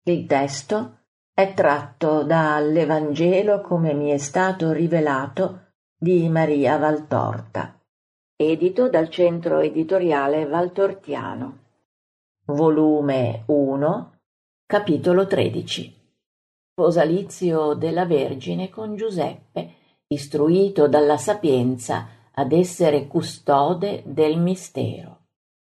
Il testo è tratto dall'Evangelo come mi è stato rivelato di Maria Valtorta, edito dal Centro Editoriale Valtortiano, volume 1, capitolo 13. Sposalizio della Vergine con Giuseppe, istruito dalla sapienza ad essere custode del mistero.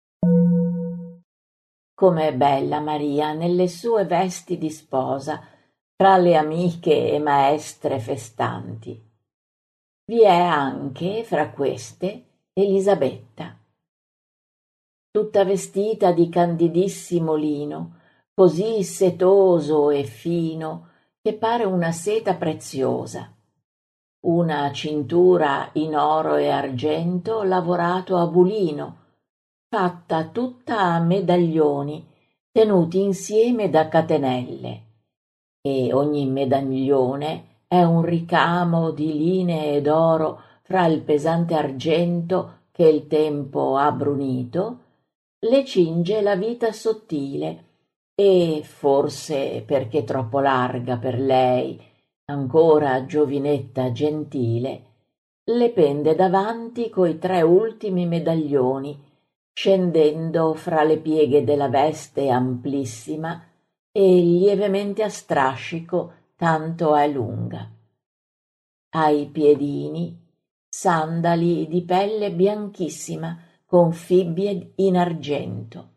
Com'è bella Maria nelle sue vesti di sposa, fra le amiche e maestre festanti. Vi è anche, fra queste, Elisabetta, tutta vestita di candidissimo lino, così setoso e fino, che pare una seta preziosa, una cintura in oro e argento lavorato a bulino, fatta tutta a medaglioni tenuti insieme da catenelle, e ogni medaglione è un ricamo di linee d'oro fra il pesante argento che il tempo ha brunito, le cinge la vita sottile e, forse perché troppo larga per lei, ancora giovinetta gentile, le pende davanti coi 3 ultimi medaglioni, scendendo fra le pieghe della veste amplissima e lievemente a strascico, tanto è lunga. Ai piedini sandali di pelle bianchissima con fibbie in argento.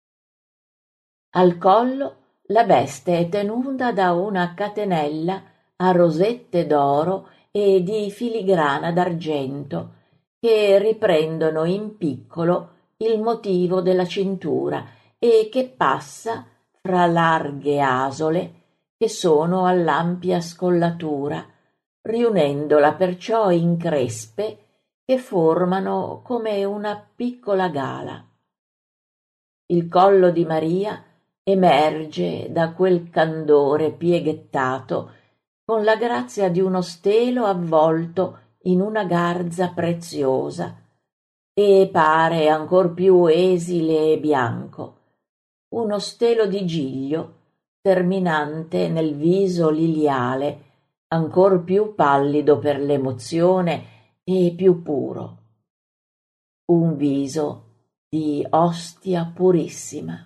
Al collo la veste è tenuta da una catenella a rosette d'oro e di filigrana d'argento che riprendono in piccolo il motivo della cintura e che passa fra larghe asole che sono all'ampia scollatura, riunendola perciò in crespe che formano come una piccola gala. Il collo di Maria emerge da quel candore pieghettato con la grazia di uno stelo avvolto in una garza preziosa e pare ancor più esile e bianco, uno stelo di giglio terminante nel viso liliale, ancor più pallido per l'emozione e più puro, un viso di ostia purissima.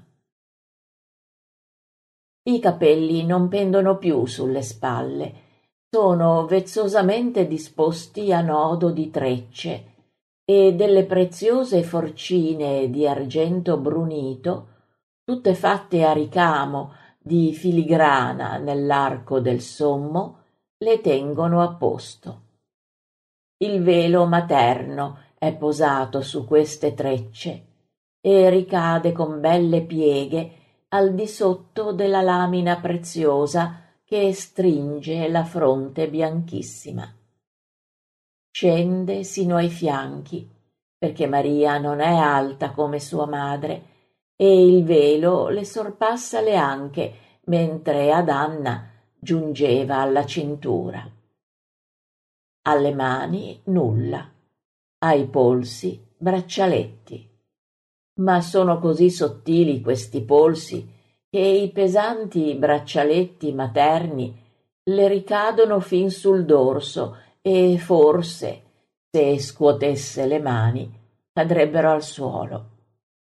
I capelli non pendono più sulle spalle, sono vezzosamente disposti a nodo di trecce e delle preziose forcine di argento brunito, tutte fatte a ricamo di filigrana nell'arco del sommo, le tengono a posto. Il velo materno è posato su queste trecce e ricade con belle pieghe al di sotto della lamina preziosa che stringe la fronte bianchissima. Scende sino ai fianchi, perché Maria non è alta come sua madre, e il velo le sorpassa le anche, mentre ad Anna giungeva alla cintura. Alle mani nulla, ai polsi braccialetti. Ma sono così sottili questi polsi che i pesanti braccialetti materni le ricadono fin sul dorso e forse, se scuotesse le mani, cadrebbero al suolo.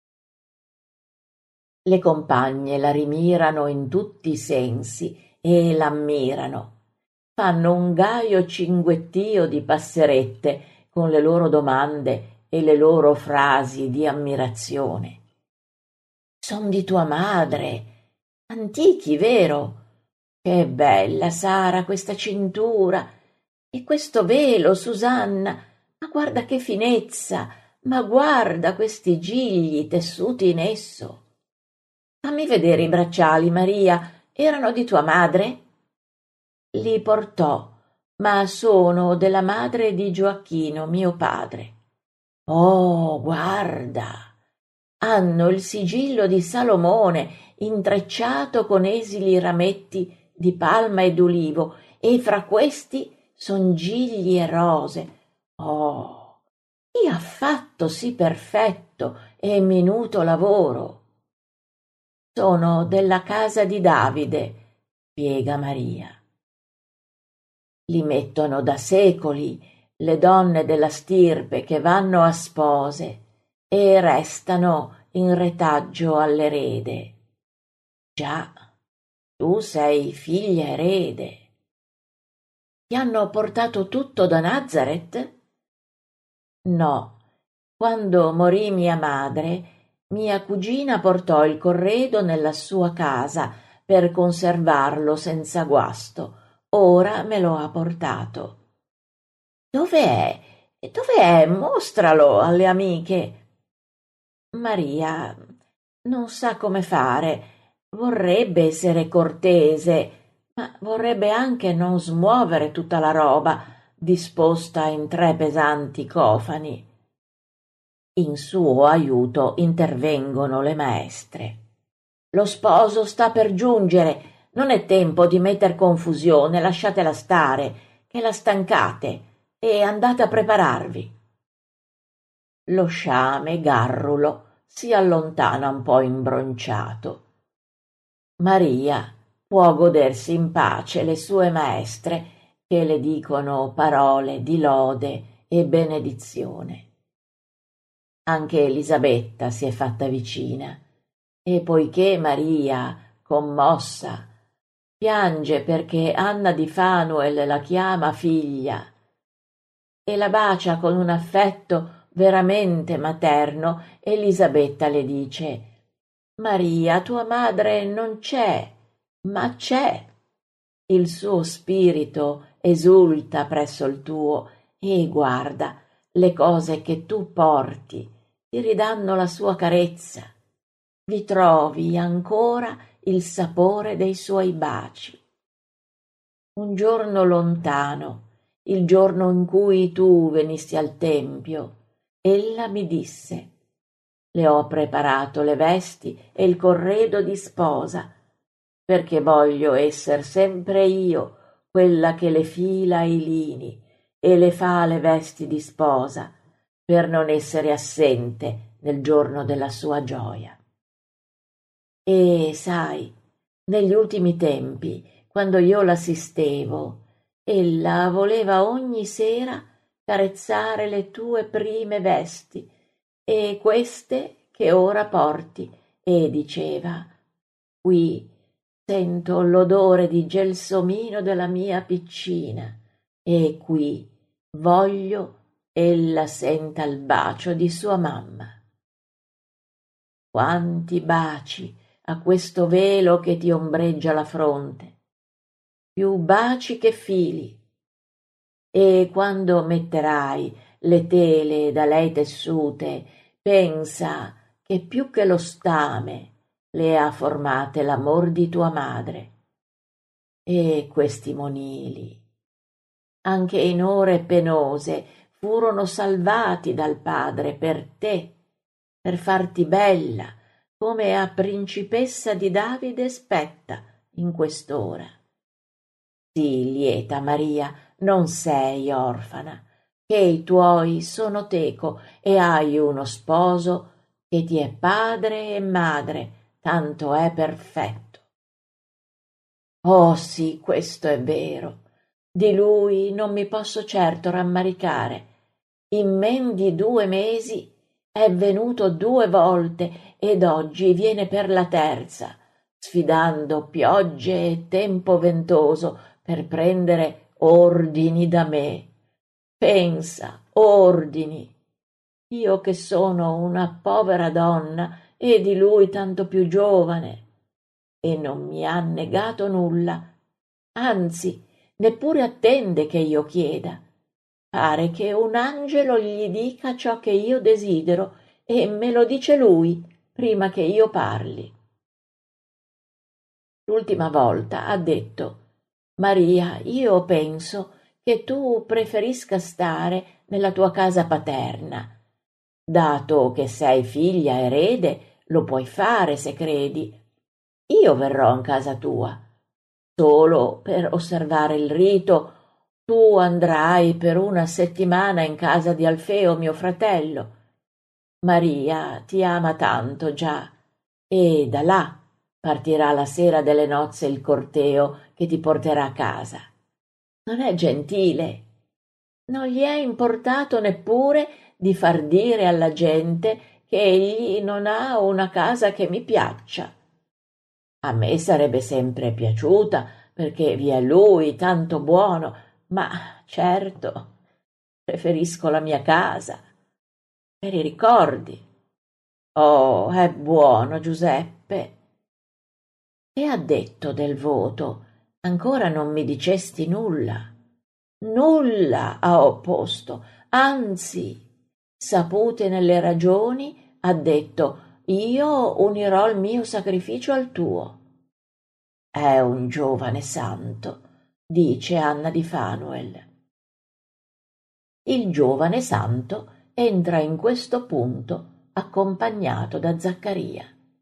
Le compagne la rimirano in tutti i sensi e l'ammirano. Fanno un gaio cinguettio di passerette con le loro domande e le loro frasi di ammirazione. «Son di tua madre, antichi, vero? Che bella, Sara, questa cintura! E questo velo, Susanna! Ma guarda che finezza! Ma guarda questi gigli tessuti in esso! Fammi vedere i bracciali, Maria, erano di tua madre?» Li portò, ma sono della madre di Gioacchino, mio padre. «Oh, guarda! Hanno il sigillo di Salomone intrecciato con esili rametti di palma e d'ulivo, e fra questi son gigli e rose. Oh, chi ha fatto sì perfetto e minuto lavoro?» sono della casa di Davide, spiega Maria. Li mettono da secoli le donne della stirpe che vanno a spose e restano in retaggio all'erede. Già, tu sei figlia erede. Ti hanno portato tutto da Nazareth? No, quando morì mia madre, mia cugina portò il corredo nella sua casa per conservarlo senza guasto. Ora me lo ha portato. Dov'è? Dov'è? Mostralo alle amiche. Maria non sa come fare. Vorrebbe essere cortese, ma vorrebbe anche non smuovere tutta la roba disposta in 3 pesanti cofani. In suo aiuto intervengono le maestre. Lo sposo sta per giungere, non è tempo di metter confusione, lasciatela stare, che la stancate, e andate a prepararvi. Lo sciame Garrulo si allontana un po' imbronciato. Maria può godersi in pace le sue maestre che le dicono parole di lode e benedizione. Anche Elisabetta si è fatta vicina e poiché Maria, commossa, piange perché Anna di Fanuel la chiama figlia e la bacia con un affetto veramente materno, Elisabetta le dice: Maria, tua madre non c'è, ma c'è. Il suo spirito esulta presso il tuo e guarda, le cose che tu porti ti ridanno la sua carezza. Vi trovi ancora il sapore dei suoi baci. Un giorno lontano, il giorno in cui tu venisti al tempio, ella mi disse: le ho preparato le vesti e il corredo di sposa, perché voglio esser sempre io quella che le fila i lini e le fa le vesti di sposa, per non essere assente nel giorno della sua gioia. E sai, negli ultimi tempi, quando io l'assistevo, ella voleva ogni sera carezzare le tue prime vesti e queste che ora porti, e diceva: qui sento l'odore di gelsomino della mia piccina, e qui voglio ella senta il bacio di sua mamma. Quanti baci a questo velo che ti ombreggia la fronte, più baci che fili, e quando metterai le tele da lei tessute, pensa che più che lo stame le ha formate l'amor di tua madre. E questi monili, anche in ore penose, furono salvati dal Padre per te, per farti bella, come a principessa di Davide spetta in quest'ora. Sii lieta, Maria, non sei orfana, che i tuoi sono teco e hai uno sposo che ti è padre e madre, tanto è perfetto. Oh sì, questo è vero. Di lui non mi posso certo rammaricare. In men di 2 mesi è venuto 2 volte ed oggi viene per la terza, sfidando piogge e tempo ventoso per prendere ordini da me. Pensa, ordini. Io che sono una povera donna e di lui tanto più giovane, e non mi ha negato nulla, anzi, neppure attende che io chieda. Pare che un angelo gli dica ciò che io desidero e me lo dice lui prima che io parli. L'ultima volta ha detto: Maria, io penso che tu preferisca stare nella tua casa paterna. Dato che sei figlia erede, lo puoi fare se credi. Io verrò in casa tua. Solo per osservare il rito tu andrai per 1 settimana in casa di Alfeo, mio fratello. Maria ti ama tanto già, e da là partirà la sera delle nozze il corteo che ti porterà a casa. Non è gentile. Non gli è importato neppure di far dire alla gente che egli non ha una casa che mi piaccia. A me sarebbe sempre piaciuta, perché vi è lui, tanto buono, ma certo, preferisco la mia casa, per i ricordi. Oh, è buono, Giuseppe. E ha detto del voto, ancora non mi dicesti nulla. Nulla ha opposto, anzi, sapute nelle ragioni, ha detto io unirò il mio sacrificio al tuo. È un giovane santo, dice Anna di Fanuel. Il giovane santo entra in questo punto accompagnato da Zaccaria.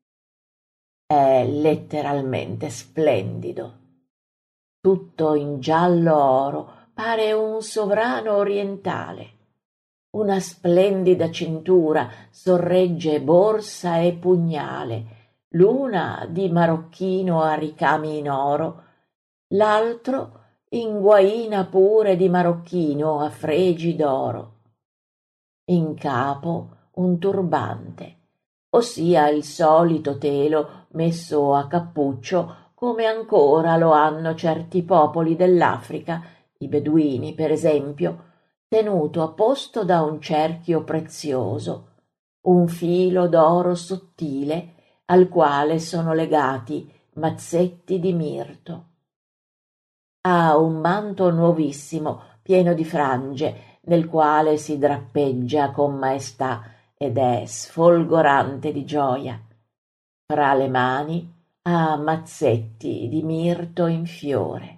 È letteralmente splendido. Tutto in giallo oro, pare un sovrano orientale. Una splendida cintura sorregge borsa e pugnale, l'una di marocchino a ricami in oro, l'altro in guaina pure di marocchino a fregi d'oro. In capo un turbante, ossia il solito telo messo a cappuccio come ancora lo hanno certi popoli dell'Africa, i beduini per esempio, tenuto a posto da un cerchio prezioso, un filo d'oro sottile al quale sono legati mazzetti di mirto. Ha un manto nuovissimo, pieno di frange, nel quale si drappeggia con maestà ed è sfolgorante di gioia. Fra le mani ha mazzetti di mirto in fiore.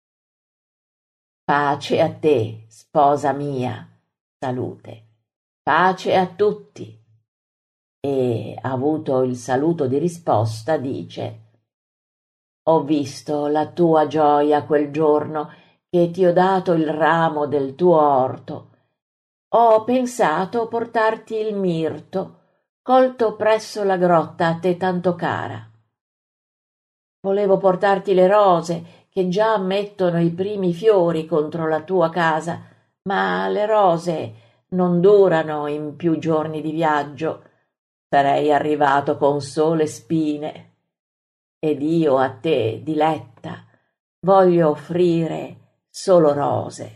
Pace a te, sposa mia, salute, pace a tutti. E, avuto il saluto di risposta, dice: ho visto la tua gioia quel giorno che ti ho dato il ramo del tuo orto. Ho pensato portarti il mirto, colto presso la grotta a te tanto cara. Volevo portarti le rose, che già mettono i primi fiori contro la tua casa, ma le rose non durano in più giorni di viaggio. Sarei arrivato con sole spine. Ed io a te, diletta, voglio offrire solo rose.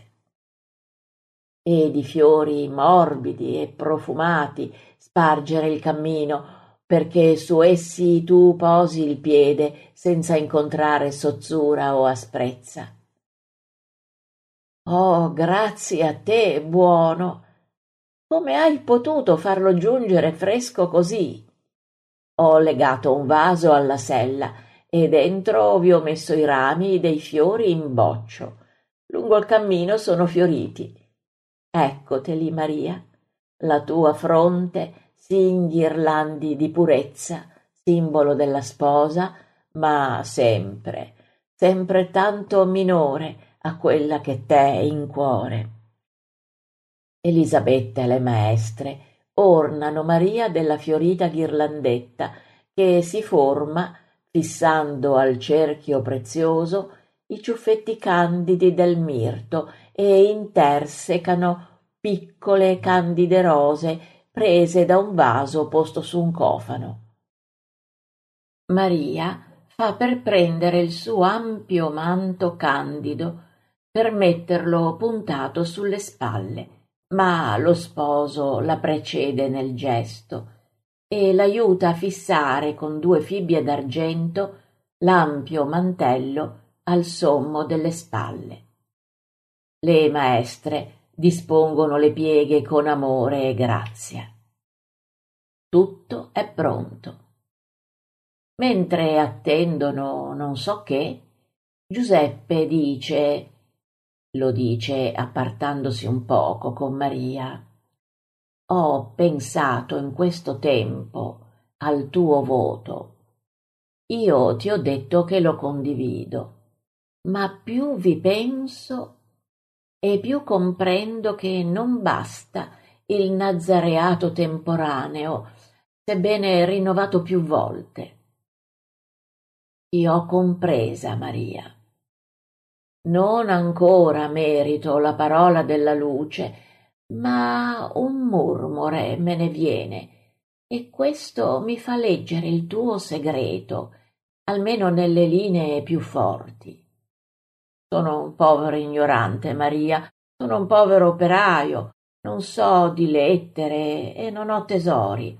E di fiori morbidi e profumati spargere il cammino, perché su essi tu posi il piede senza incontrare sozzura o asprezza. Oh, grazie a te, buono! Come hai potuto farlo giungere fresco così? Ho legato un vaso alla sella e dentro vi ho messo i rami dei fiori in boccio. Lungo il cammino sono fioriti. Eccoteli, Maria. La tua fronte si inghirlandi di purezza, simbolo della sposa, ma sempre, sempre tanto minore a quella che t'è in cuore. Elisabetta e le maestre ornano Maria della fiorita ghirlandetta che si forma fissando al cerchio prezioso i ciuffetti candidi del mirto e intersecano piccole candide rose prese da un vaso posto su un cofano. Maria fa per prendere il suo ampio manto candido per metterlo puntato sulle spalle, ma lo sposo la precede nel gesto e l'aiuta a fissare con 2 fibbie d'argento l'ampio mantello al sommo delle spalle. Le maestre dispongono le pieghe con amore e grazia. Tutto è pronto. Mentre attendono non so che, Giuseppe lo dice appartandosi un poco con Maria: ho pensato in questo tempo al tuo voto. Io ti ho detto che lo condivido, ma più vi penso e più comprendo che non basta il nazareato temporaneo, sebbene rinnovato più volte. Ti ho compresa, Maria. Non ancora merito la parola della luce, ma un murmure me ne viene, e questo mi fa leggere il tuo segreto, almeno nelle linee più forti. Sono un povero ignorante, Maria, sono un povero operaio, non so di lettere e non ho tesori,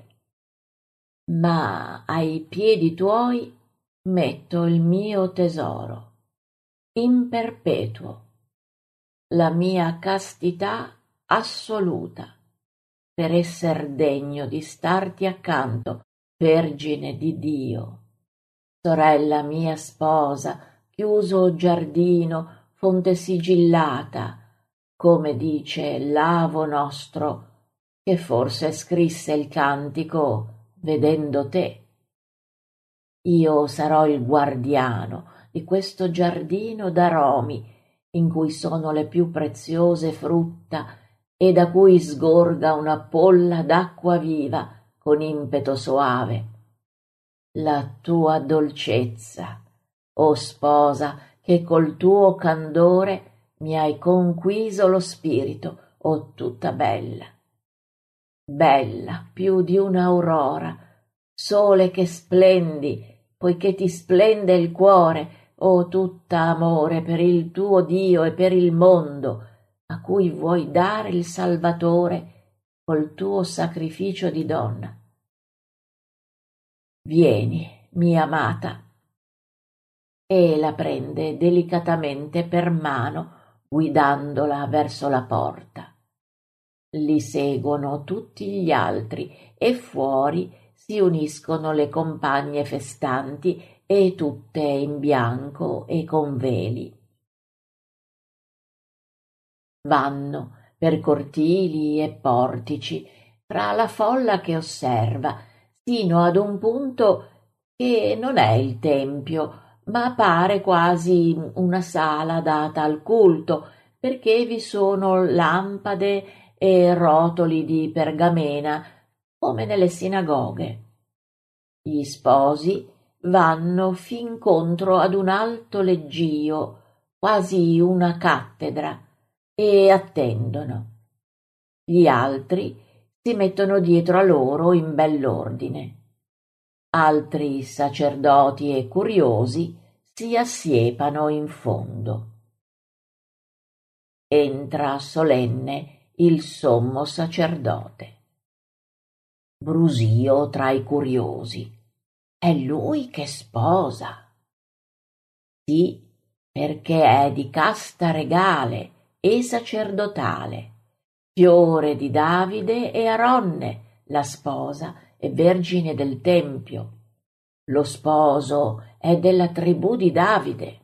ma ai piedi tuoi metto il mio tesoro, in perpetuo, la mia castità assoluta, per esser degno di starti accanto, Vergine di Dio, sorella mia sposa, chiuso giardino, fonte sigillata, come dice l'Avo nostro, che forse scrisse il cantico vedendo te. Io sarò il guardiano di questo giardino d'aromi, in cui sono le più preziose frutta e da cui sgorga una polla d'acqua viva con impeto soave. La tua dolcezza, o sposa, che col tuo candore mi hai conquiso lo spirito, o tutta bella, bella più di un'aurora, sole che splendi, poiché ti splende il cuore, o tutta amore per il tuo Dio e per il mondo, a cui vuoi dare il Salvatore col tuo sacrificio di donna. Vieni, mia amata. E la prende delicatamente per mano, guidandola verso la porta. Li seguono tutti gli altri e fuori si uniscono le compagne festanti e tutte in bianco e con veli. Vanno per cortili e portici, fra la folla che osserva, sino ad un punto che non è il tempio, ma pare quasi una sala data al culto, perché vi sono lampade e rotoli di pergamena, come nelle sinagoghe. Gli sposi vanno fin contro ad un alto leggio, quasi una cattedra, e attendono. Gli altri si mettono dietro a loro in bell'ordine. Altri sacerdoti e curiosi si assiepano in fondo. Entra solenne il sommo sacerdote. Brusio tra i curiosi. È lui che sposa. Sì, perché è di casta regale e sacerdotale, fiore di Davide e Aronne, la sposa è vergine del Tempio. Lo sposo è della tribù di Davide.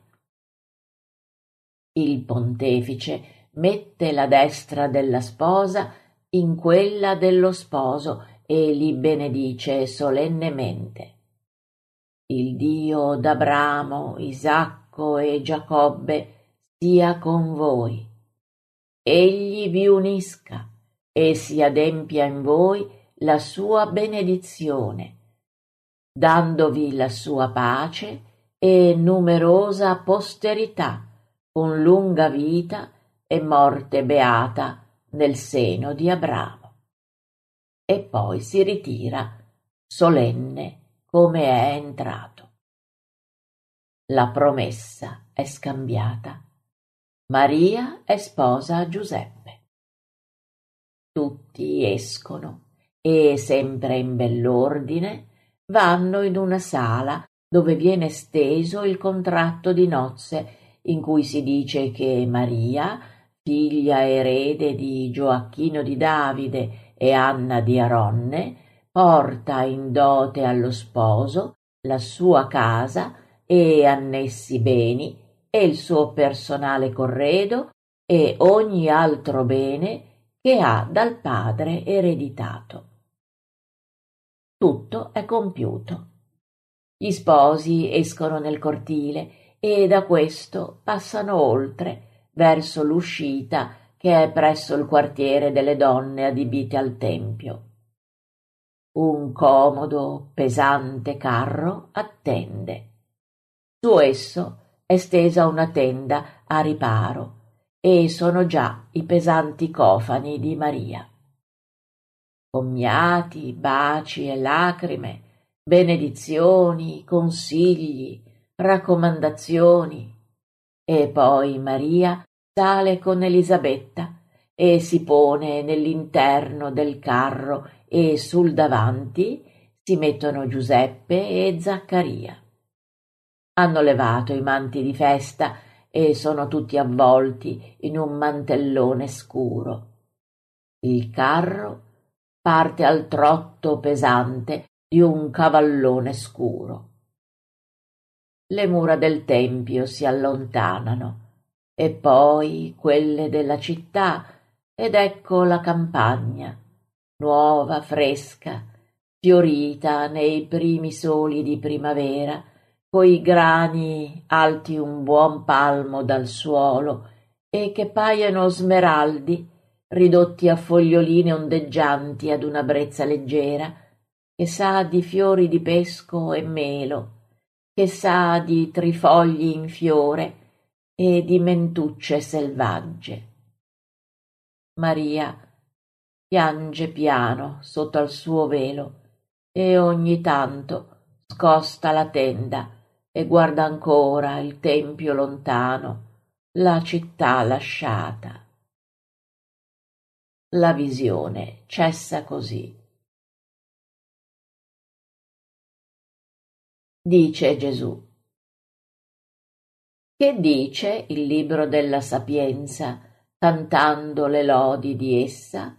Il pontefice mette la destra della sposa in quella dello sposo e li benedice solennemente. Il Dio d'Abramo, Isacco e Giacobbe sia con voi. Egli vi unisca e si adempia in voi la sua benedizione, dandovi la sua pace e numerosa posterità, con lunga vita e morte beata nel seno di Abramo. E poi si ritira, solenne come è entrato. La promessa è scambiata. Maria è sposa a Giuseppe. Tutti escono e, sempre in bell'ordine, vanno in una sala dove viene steso il contratto di nozze, in cui si dice che Maria, figlia erede di Gioacchino di Davide e Anna di Aronne, porta in dote allo sposo la sua casa e annessi beni e il suo personale corredo e ogni altro bene che ha dal padre ereditato. Tutto è compiuto. Gli sposi escono nel cortile e da questo passano oltre, verso l'uscita che è presso il quartiere delle donne adibite al tempio. Un comodo, pesante carro attende. Su esso è stesa una tenda a riparo e sono già i pesanti cofani di Maria. Commiati, baci e lacrime, benedizioni, consigli, raccomandazioni. E poi Maria sale con Elisabetta e si pone nell'interno del carro e sul davanti si mettono Giuseppe e Zaccaria. Hanno levato i manti di festa e sono tutti avvolti in un mantellone scuro. Il carro parte al trotto pesante di un cavallone scuro. Le mura del tempio si allontanano e poi quelle della città, ed ecco la campagna, nuova, fresca, fiorita nei primi soli di primavera, coi grani alti un buon palmo dal suolo e che paiono smeraldi ridotti a foglioline ondeggianti ad una brezza leggera, che sa di fiori di pesco e melo, che sa di trifogli in fiore e di mentucce selvagge. Maria piange piano sotto al suo velo e ogni tanto scosta la tenda e guarda ancora il tempio lontano, la città lasciata. La visione cessa così. Dice Gesù. Che dice il libro della Sapienza, cantando le lodi di essa?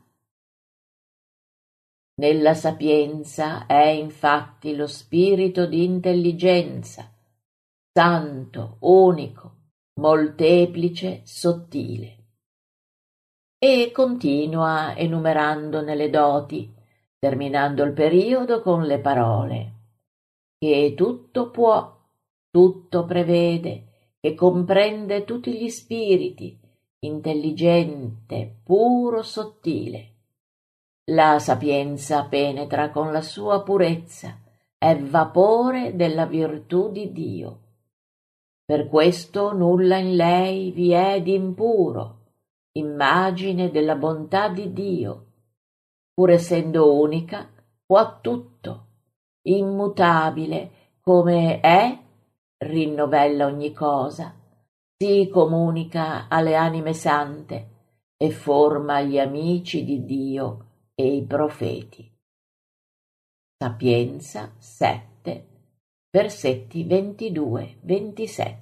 Nella sapienza è infatti lo spirito di intelligenza, santo, unico, molteplice, sottile. E continua enumerando nelle doti, terminando il periodo con le parole: che tutto può, tutto prevede, che comprende tutti gli spiriti, intelligente, puro, sottile. La sapienza penetra con la sua purezza, è vapore della virtù di Dio. Per questo nulla in lei vi è di impuro, immagine della bontà di Dio. Pur essendo unica, può tutto, immutabile come è, rinnovella ogni cosa, si comunica alle anime sante e forma gli amici di Dio e i profeti. Sapienza 7, versetti 22-27.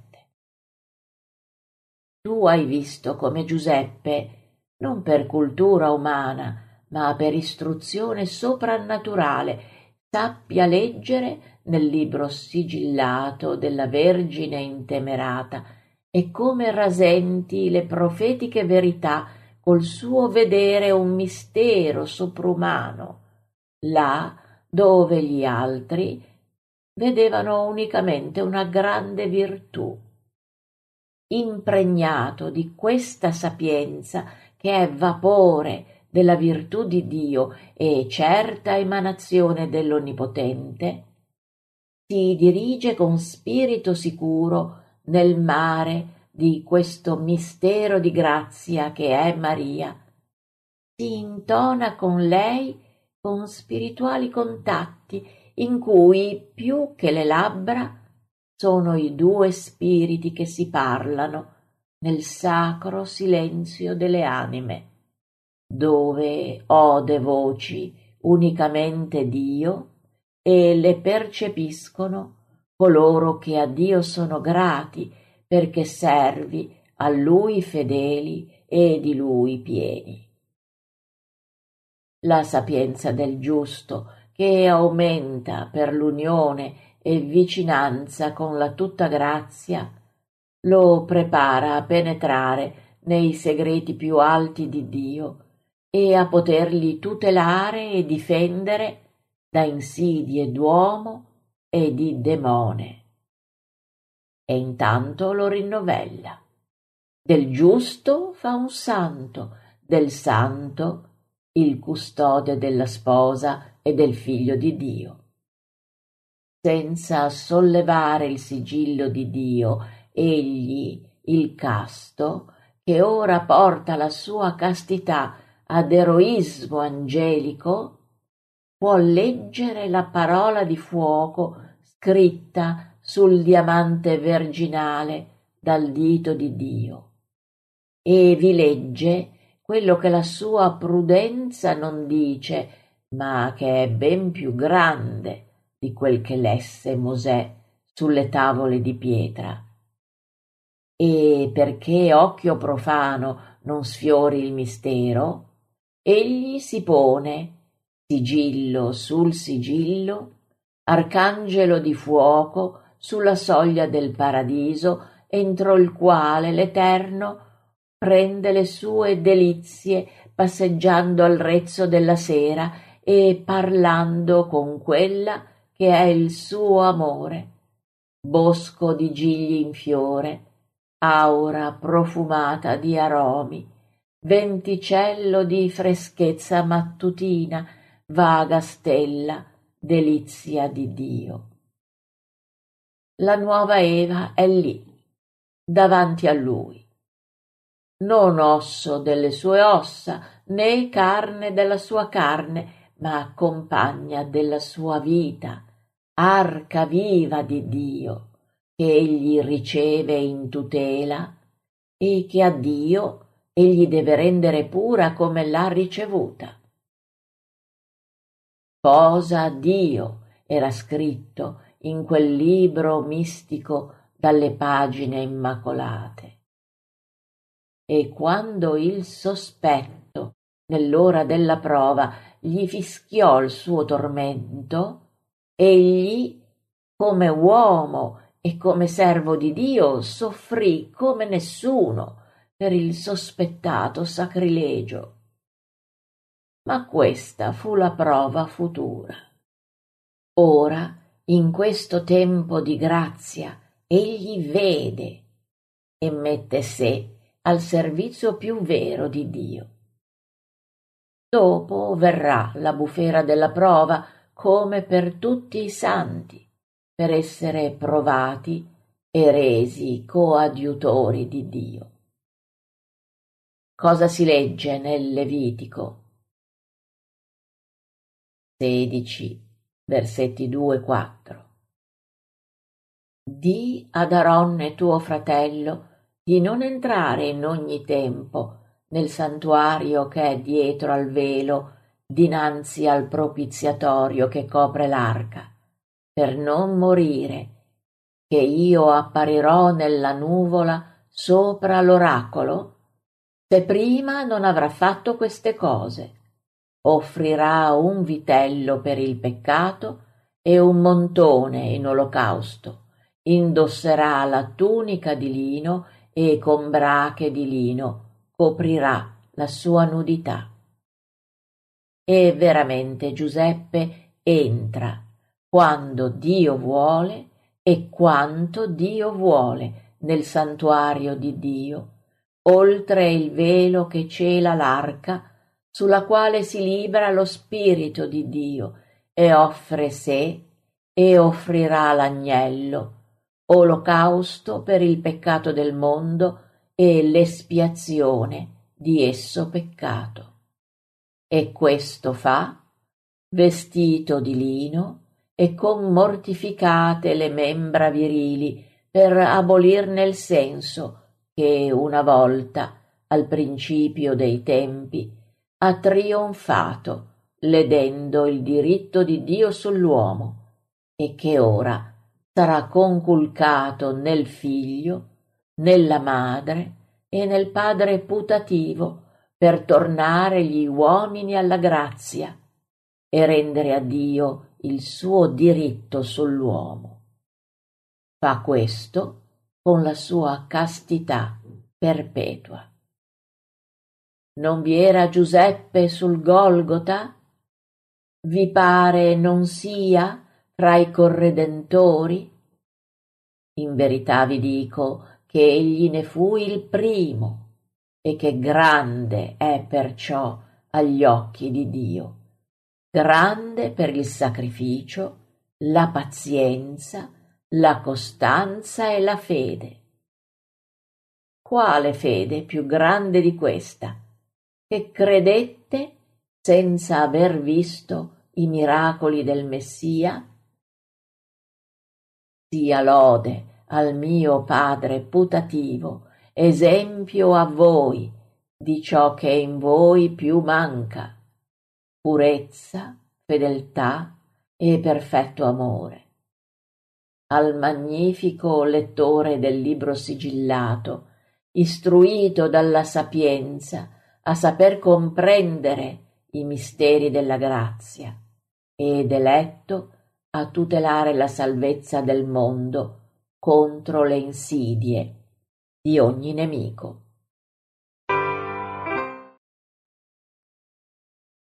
Tu hai visto come Giuseppe, non per cultura umana, ma per istruzione soprannaturale, sappia leggere nel libro sigillato della Vergine intemerata e come rasenti le profetiche verità col suo vedere un mistero soprumano, là dove gli altri vedevano unicamente una grande virtù. Impregnato di questa sapienza che è vapore della virtù di Dio e certa emanazione dell'Onnipotente, si dirige con spirito sicuro nel mare di questo mistero di grazia che è Maria, si intona con lei con spirituali contatti in cui più che le labbra sono i due spiriti che si parlano nel sacro silenzio delle anime, dove ode voci unicamente Dio e le percepiscono coloro che a Dio sono grati perché servi a Lui fedeli e di Lui pieni. La sapienza del giusto che aumenta per l'unione e vicinanza con la tutta grazia, lo prepara a penetrare nei segreti più alti di Dio e a poterli tutelare e difendere da insidie d'uomo e di demone. E intanto lo rinnovella. Del giusto fa un santo, del santo il custode della sposa e del figlio di Dio. senza sollevare il sigillo di Dio, egli, il casto, che ora porta la sua castità ad eroismo angelico, può leggere la parola di fuoco scritta sul diamante virginale dal dito di Dio, e vi legge quello che la sua prudenza non dice, ma che è ben più grande di quel che lesse Mosè sulle tavole di pietra. E perché occhio profano non sfiori il mistero, egli si pone, sigillo sul sigillo, arcangelo di fuoco sulla soglia del paradiso, entro il quale l'Eterno prende le sue delizie passeggiando al rezzo della sera e parlando con quella che è il suo amore, bosco di gigli in fiore, aura profumata di aromi, venticello di freschezza mattutina, vaga stella, delizia di Dio. La nuova Eva è lì, davanti a lui, non osso delle sue ossa, né carne della sua carne, ma compagna della sua vita, arca viva di Dio, che egli riceve in tutela e che a Dio egli deve rendere pura come l'ha ricevuta. Cosa Dio era scritto in quel libro mistico dalle pagine immacolate. E quando il sospetto, nell'ora della prova, gli fischiò il suo tormento, egli, come uomo e come servo di Dio, soffrì come nessuno per il sospettato sacrilegio. Ma questa fu la prova futura. Ora, in questo tempo di grazia, egli vede e mette sé al servizio più vero di Dio. Dopo verrà la bufera della prova come per tutti i santi, per essere provati e resi coadiutori di Dio. Cosa si legge nel Levitico 16, versetti 2-4? Di ad Aronne tuo fratello di non entrare in ogni tempo nel santuario che è dietro al velo, dinanzi al propiziatorio che copre l'arca, per non morire, che io apparirò nella nuvola sopra l'oracolo, se prima non avrà fatto queste cose. Offrirà un vitello per il peccato e un montone in olocausto, indosserà la tunica di lino e con brache di lino coprirà la sua nudità. E veramente Giuseppe entra quando Dio vuole e quanto Dio vuole nel santuario di Dio, oltre il velo che cela l'arca, sulla quale si libera lo Spirito di Dio, e offre sé e offrirà l'agnello, olocausto per il peccato del mondo e l'espiazione di esso peccato. E questo fa, vestito di lino e con mortificate le membra virili, per abolirne il senso che una volta, al principio dei tempi, ha trionfato, ledendo il diritto di Dio sull'uomo, e che ora sarà conculcato nel figlio, nella madre e nel padre putativo, per tornare gli uomini alla grazia e rendere a Dio il suo diritto sull'uomo. Fa questo con la sua castità perpetua. Non vi era Giuseppe sul Golgota? Vi pare non sia fra i corredentori? In verità vi dico che egli ne fu il primo e che grande è perciò agli occhi di Dio, grande per il sacrificio la pazienza, la costanza e la fede. Quale fede più grande di questa, che credette senza aver visto i miracoli del Messia? Sia lode al mio Padre putativo, esempio a voi di ciò che in voi più manca, purezza, fedeltà e perfetto amore. Al magnifico lettore del libro sigillato, istruito dalla sapienza a saper comprendere i misteri della grazia, ed eletto a tutelare la salvezza del mondo contro le insidie di ogni nemico.